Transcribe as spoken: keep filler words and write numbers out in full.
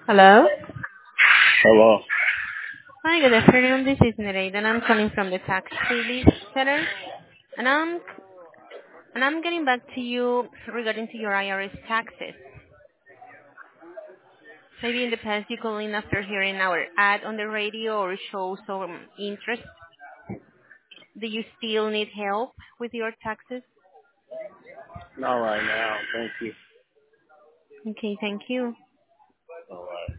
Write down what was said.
Hello. Hello. Hi, good afternoon. This is Nereida, and I'm calling from the tax relief center, and I'm and I'm getting back to you regarding to your I R S taxes. Maybe in the past you called in after hearing our ad on the radio or show some interest. Do you still need help with your taxes? Not right now. Thank you. Okay, thank you. All right.